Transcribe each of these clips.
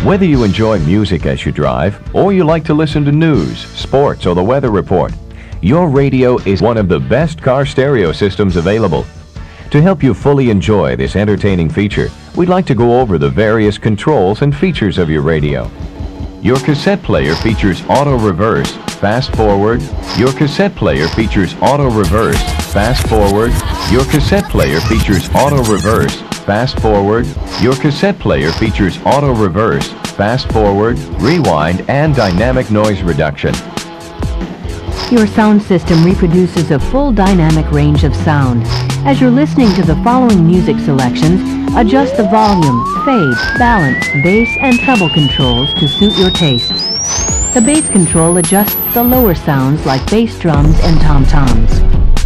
Whether you enjoy music as you drive, or you like to listen to news, sports, or the weather report, your radio is one of the best car stereo systems available. To help you fully enjoy this entertaining feature, we'd like to go over the various controls and features of your radio. Your cassette player features auto reverse, fast forward. Your cassette player features auto reverse, fast forward. Your cassette player features auto reverse, fast forward. Your cassette player features auto reverse, fast forward, rewind, and dynamic noise reduction. Your sound system reproduces a full dynamic range of sound. As you're listening to the following music selections, adjust the volume, fade, balance, bass, and treble controls to suit your tastes. The bass control adjusts the lower sounds like bass drums and tom-toms.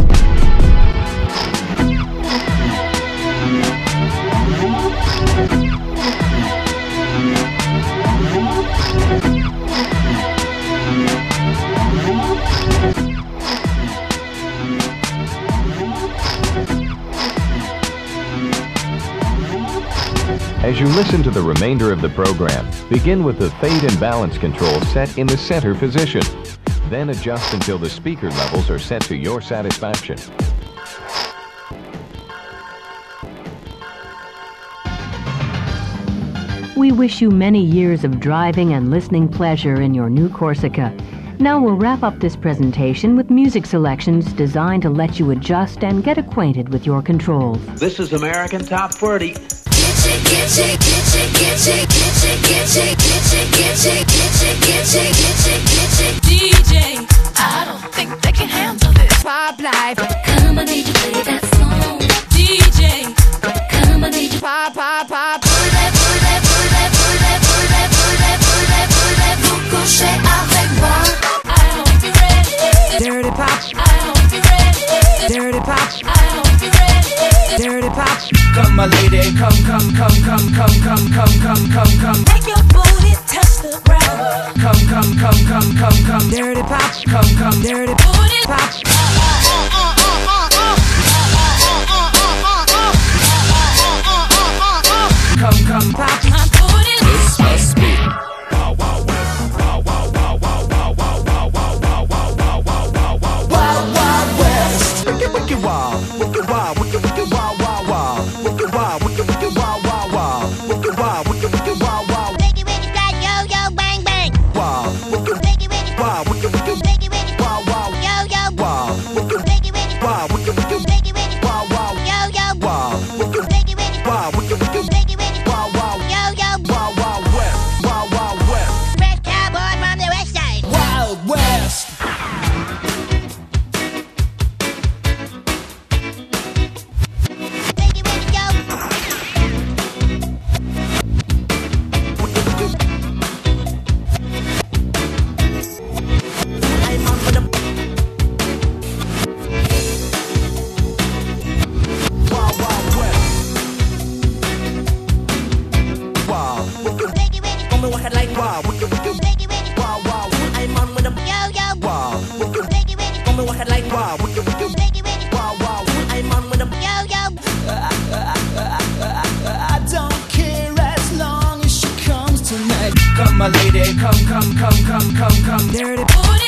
As you listen to the remainder of the program, begin with the fade and balance control set in the center position. Then adjust until the speaker levels are set to your satisfaction. We wish you many years of driving and listening pleasure in your new Corsica. Now we'll wrap up this presentation with music selections designed to let you adjust and get acquainted with your controls. This is American Top 40. DJ, I don't think they can handle this pop life. Come on, need you play that song. DJ, come on, need you pop, pop, pop. Coucher avec moi. I don't think you're ready. Dirty pop. I don't think you're ready. Dirty pop. I don't think you're ready. Dirty pop. Come, my lady, come. Make your booty touch the ground. Come. Dirty pop. Come. Dirty booty pop. Come. Pop my booty. This must be Wild West. Wicked wild. Wicked wild. Wicked wild. Wild wild. Wicked wild. Wicked wild. Wild wild. Wicked wild. Wicked wild. Wild. Wiggy wiggy slide, yo yo bang bang. Wild. Wiggy wiggy. Wild. Wicked Wiggy wiggy. wild. Wild. Yo yo. Wild. Wiggy wiggy. Wild. Wicked Wiggy wiggy. wild. Wild. Yo yo. Wild. Wiggy wiggy. Wild. Wicked Wiggy wiggy. wild. Wild. Yo yo. Wild. Wild West. Wild West. Fresh cowboy from the west side. Wild West. Wiggy wiggy yo. I'm on with the Wild West. Wild. Wiggy wiggy. Come and walk it like wild. Wiggy wiggy. Wild. I'm on with the Yo yo. wild. Wiggy wiggy. Come and walk it like wild. Wiggy wiggy. Wild. I'm on with the Yo yo. I don't care as long as she comes tonight. Come, my lady, come. Dirty booty.